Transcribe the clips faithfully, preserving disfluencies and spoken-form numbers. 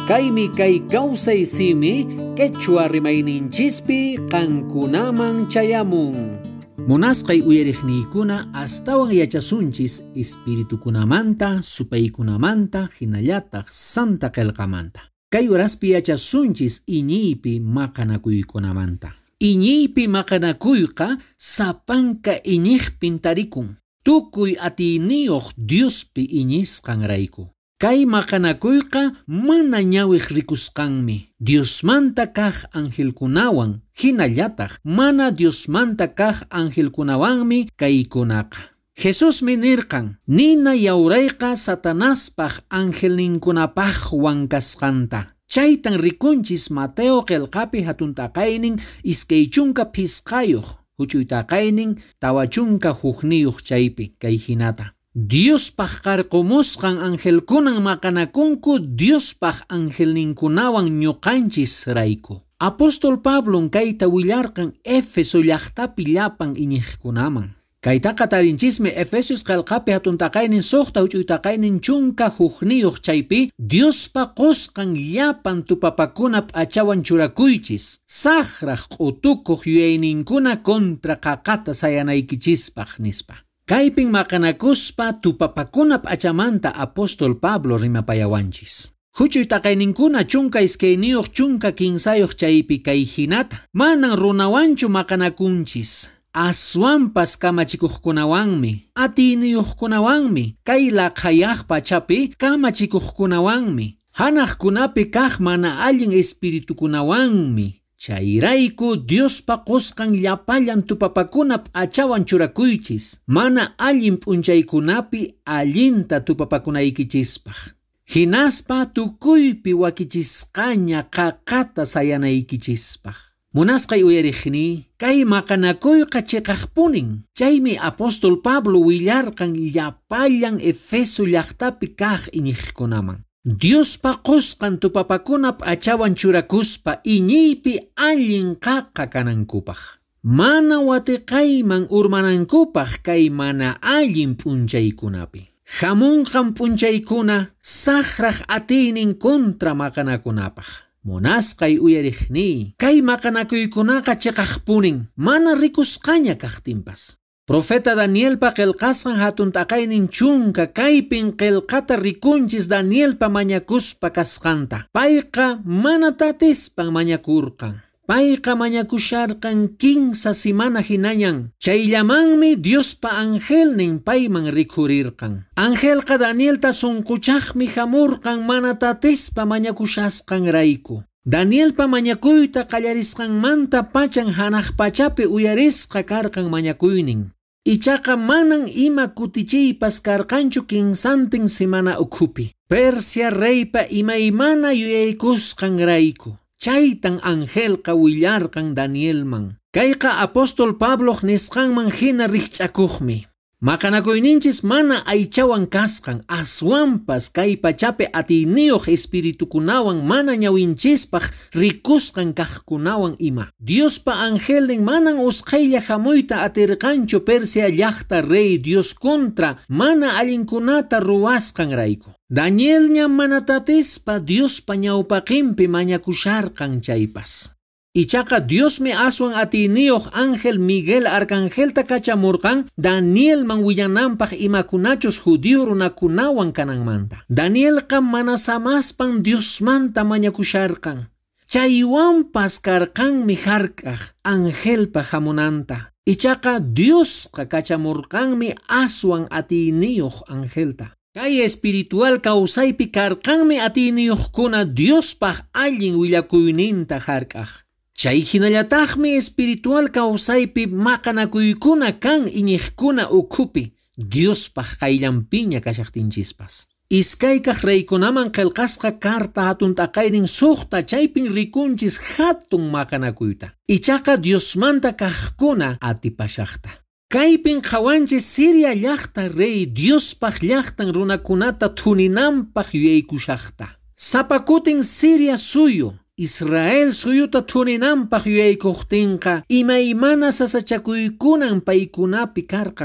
Kaymi kay kawsay simi quechua rimayninchispi qankunaman chayamun. Munaskay uyariqniykuna astawan yachasunchis espiritukunamanta, supaykunamanta, hinallataq santa qillqamanta. Kay uraspi yachasunchis iñiypi maqanakuykunamanta. Iñiypi maqanakuyqa sapanka iñiqpin tarikun. Tukuy atiniyuq Diospi iñisqanrayku. Kay maqanakuyqa mana ñawiq rikusqanmi. Diosmanta kaq angelkunawan, hinallataq mana Diosmanta kaq angelkunawanmi kaykunaqa. Jesusmi nirqan, nina yawrayqa Satanaspaq angelninkunapaq wankasqanta. Chaytan rikunchis Mateo qillqapi hatuntaqaynin iskay chunka pisqayuq, huchuytaqaynin tawachunka hukniyuq chaypi kay hinata. Diospaq qarqumusqan angelkunan maqanakunku Diospaq angelninkunawan ñuqanchis rayku. Apostol Pablo kayta willarqan Efeso llaqtapi llapan iñiqkunaman. Kaytaqa tarinchismi Efesios qillqapi hatuntaqaynin suqta huch'uytaqaynin chunka hukniyuq chaypi Diospa qusqan llapan tupapakunap achawan churakuychis. Saqraq q'utukuq yuyayninkuna kontra qaqata sayanaykichispak nispa. Kaypin maqanakuspa tupapakunap achamanta Apostol Pablo rimapayawanchis. Huchuytaqayninkuna chunka iskayniyuq chunka kinsayuq chaypi kay hinata manan runawanchu maqanakunchis. Aswanpas kamachikuqkunawanmi, atiniyuqkunawanmi, kay laqhayaq pachapi kamachikuqkunawanmi, hanaqkunapi kaq mana allin espiritukunawanmi. Chayrayku Diospa qusqan llapallan tupapakunap achawan churakuychis, mana allin p'unchaykunapi allinta tupapakunaykichispak. Hinaspa tukuypi wakichisqaña qaqata sayanaykichispak. Munasqay uyariqni, kay maqanakuyqa chiqaqpunin. Chaymi Apostol Pablo willarqan llapallan Efeso llaqtapi kaq iñiqkunaman. Diospa qusqan tupapakunap achawan churakuspa iñiypi allin qaqa kanankupaq. Mana watiqayman urmanankupaq kay mana allin p'unchaykunapi. Hamunqan p'unchaykuna saqraq atiynin kontra maqanakunapaq. Munasqay uyariqni, kay maqanakuykunaqa chiqaqpunin, mana rikusqaña kaqtinpas. Profeta Danielpa qillqasqan hatuntaqaynin chunka kaypin qillqata rikunchis Danielpa mañakuspa kasqanta. Payqa mana tatispan mañakurqan. Payqa mañakusharqan quinsa simana hinañan. Chayllamanmi Diospa angelnin payman rikhurirqan. Angelqa Danielta sunquchaqmi hamurqan mana tatispa mañakushasqan rayku. Danielpa mañakuyta qallarisqanmanta pachan hanaq pachapi uyarisqa karqan mañakuynin. Ichaqa manan ima kutichiypas karqanchu kinsantin semana ukhupi. Persia reypa imaymana yuyaykusqan rayku. Chaytan angelqa willarqan Danielman. Kayqa Apostol Pablo nisqanman hina riqch'akuqmi. Maqanakuyninchis mana aychawan kasqan, aswanpas kay pachapi atiniyuq espiritukunawan mana ñawinchispaq rikusqan kaqkunawan ima. Diospa angelnin manan usqaylla hamuyta atirqanchu Persia llaqta rey Dios kontra mana allinkunata ruwasqan rayku. Danielña mana tatispa Diospa ñawpaqinpi mañakusharqan chaypas. Ichaqa Diosmi aswan atiniyuq Ángel Miguel arcangelta kachamurqan Danielman willananpaq imakunachus judío runakunawan kananmanta. Danielqa mana samaspan Diosmanta mañakusharqan. Chaywanpas karqanmi hark'aq Angelpa hamunanta. Ichaqa Diosqa kachamurqanmi aswan atiniyuq Angelta. Kay espiritual kawsaypi karqanmi atiniyuqkuna Diospaq allin willakuyninta hark'aq. Chay hinallataqmi espiritual kawsaypi maqanakuykuna kan iñiqkuna ukhupi Diospaq qayllanpiña kashaqtinchispas. Iskaykaq raykunaman qillqasqa karta hatuntaqaynin suqta chaypin rikunchis hatun maqanakuyta. Ichaqa Diosmanta kaqkuna atipashaqta. Kaypin qawanchis Siria llaqta rey Diospaq llaqtan runakunata thuninanpaq yuyaykushaqta. Sapakutin Siria suyo. Israel suyuta thuninanpaq yuyaykuqtinqa imaymana sasachakuykunan paykunapi karqan.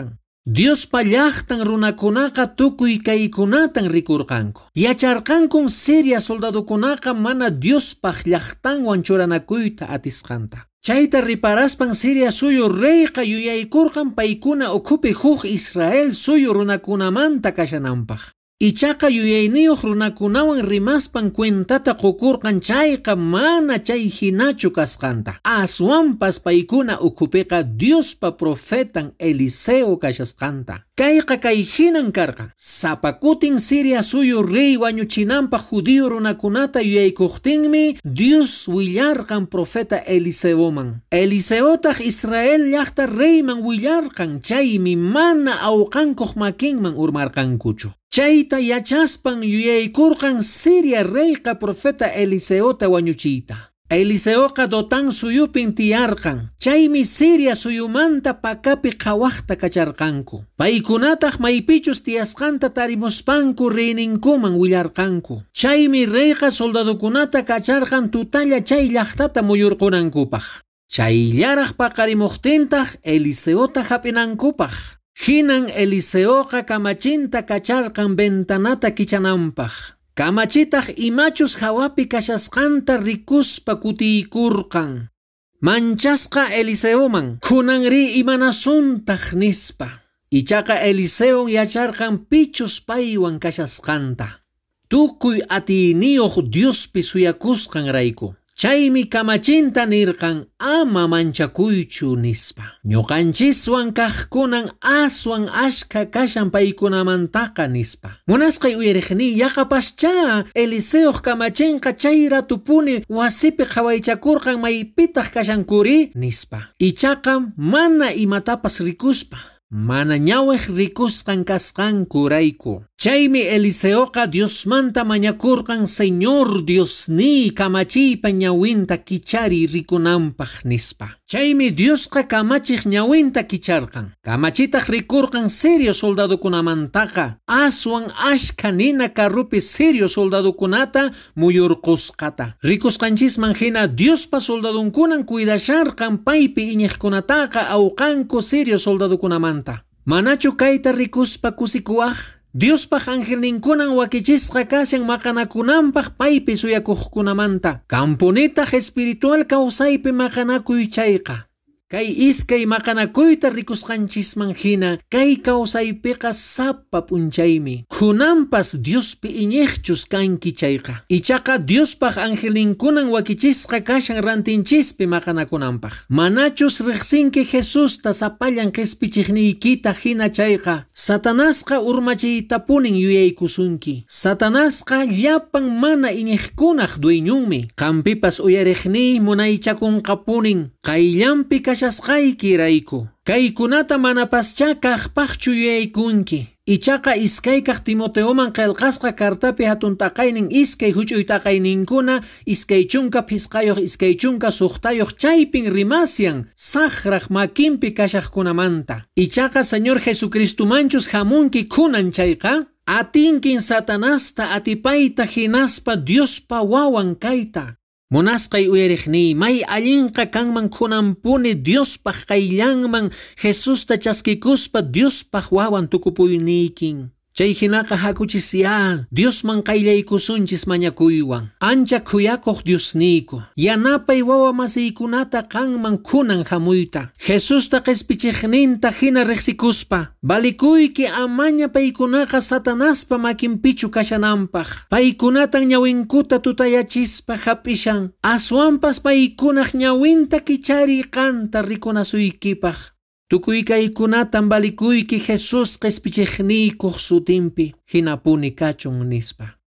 Dios pallaqtan runakunaqa tukuy kaykunatan rikurqanku. Yacharqankun Siria soldadukunaqa mana Diospaq llaqtanwan churanakuyta atisqanta. Chayta riparaspan Siria suyu reyqa yuyaykurqan paykuna ukhupi huk Israel suyu runakunamanta kashananpaq. Ichaqa yuyayniyuq runakunawan rimaspan cuentata qukurqan chayqa mana chay hinachu kasqanta. Aswanpas paykuna ukhupiqa Diospa profetan Eliseo kashasqanta. Kayqa kay hinan karqa. Sapakutin Siria suyu rey wañuchinanpaq judío runakunata yuyaykuqtinmi Dios willarqan profeta Eliseoman. Eliseotaq Israel llaqta reyman willarqan chaymi mana awqankuq makinman urmarqankuchu. Chayta yachaspan yuyaykurqan Siria reyqa profeta Eliseota wañuchiyta. Eliseoqa Dotan suyupin tiyarqan. Chaymi Siria suyumanta pakapi qhawaqta kacharqanku. Paykunataq maypichus tiyasqanta tarimuspanku reyninkuman willarqanku. Chaymi reyqa soldadukunata kacharqan tutalla chay llaqtata muyurqunankupaq. Chayllaraq paqarimuqtintaq Eliseota hap'inankupaq. Hinan Eliseoqa kamachinta kacharqan ventanata kichananpaq. Kamachitaq imachus hawapi kashasqanta rikuspa kutiykurqan. Manchasqa Eliseoman, kunanri imanasuntaq nispa. Ichaqa Eliseo yacharqan pichus paywan kashasqanta. Tukuy atiniyuq Diospi suyakusqan rayku. Chaymi kamachinta nirqan ama manchakuychu nispa. Ñuqanchiswan kaqkunan aswan ashka kashan paykunamantaqa nispa. Munasqay uyariqni yaqapascha Eliseoq kamachinqa chay ratupuni wasipi qhawaychakurqan maypitaq kashankuri nispa. Ichaqa mana imatapas rikuspa. Mana ñaweq rikusqan kasqanku rayku. Chaymi Eliseoqa Diosmanta mañakurqan Señor Diosni kamachiypa ñawinta kichari rikunanpaq nispa. Chaymi Diosqa kamachiq ñawinta kicharqan. Kamachitaq rikurqan Sirio soldadukunamantaqa. Aswan ashka nina karrupi Sirio soldadukunata muyurqusqata. Rikusqanchisman hina Diospa soldadunkunan cuidasharqan paypi iñiqkunataqa awqanku Sirio soldadukunamanta. Manachu kayta rikuspa kusikuwaq? Diospaq angelninkunan wakichisqa kashan maqanakunanpaq paypi suyakuqkunamanta. Kampunitaq espiritual kawsaypi maqanakuy chayqa. Kay iskay maqanakuyta rikusqanchisman hina, kay kawsaypiqa sapa punchaymi. Kunanpas Diospi iñiqchus kanki chayqa. Ichaqa Diospaq angelinkunan wakichisqa kashan rantinchispi maqanakunanpaq. Manachus riqsinki Jesusta sapallan qespichiqniykita hina chayqa. Satanasqa urmachiytapunin yuyaykusunki. Satanasqa llapan mana iñiqkunaq dueñunmi. Kampipas uyariqni munaychakunqapunin. Qayllampi kashasqayki rayku. Kaykunata manapascha kaqpaqchu yuyaykunki. Ichaqa iskaykaq Timoteoman qillqasqa kartapi hatun taqaynin iskay huch'uy taqayninkuna iskay chunka phisqayuq iskay chunka suqtayuq chaypin rimasyan saqraq makinpi kashaqkunamanta. Ichaqa Señor Jesucristumanchus hamunki kunan chayqa. Atinkin Satanasta atipayta hinaspa Diospa wawan kayta. Munasqay uyariqni, may allinqa kanman kunampuni Diospaq qayllanman Jesusta chaskikuspa Diospaq wawan tukupuynikin. Chay hinaqa hakuchisya, Diosman qayllaykusunchis mañakuywan. Ancha kuyakuq Diosniku. Yanapay wawa masiykunata kanman kunan hamuyta. Jesusta qespichiqninta hina riqsikuspa. Balikuyki amaña paykunaqa Satanaspa makinpichu kashananpaq. Paykunatan ñawinkuta tutayachispa hapishan. Aswanpas paykunaq ñawinta kichari qanta rikunasuykipaq. Tukuy kaykunatan balikuyki Jesus qespichiqniykuq sutinpi hinapuni kachun nispa.